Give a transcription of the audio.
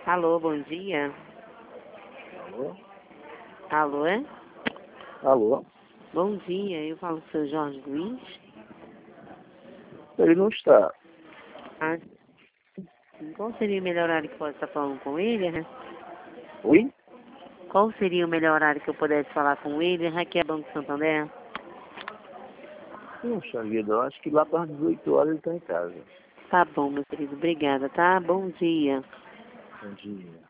Alô, bom dia. Alô? Alô, é? Alô? Bom dia, eu falo com o seu Jorge Luiz. Ele não está. Ah, qual seria o melhor horário que eu posso estar falando com ele, né? Oi? Qual seria o melhor horário que eu pudesse falar com ele? Raquel Banco Santander? Puxa vida, eu acho que lá para as 18 horas ele está em casa. Tá bom, meu querido, obrigada, tá? Bom dia. Bom dia.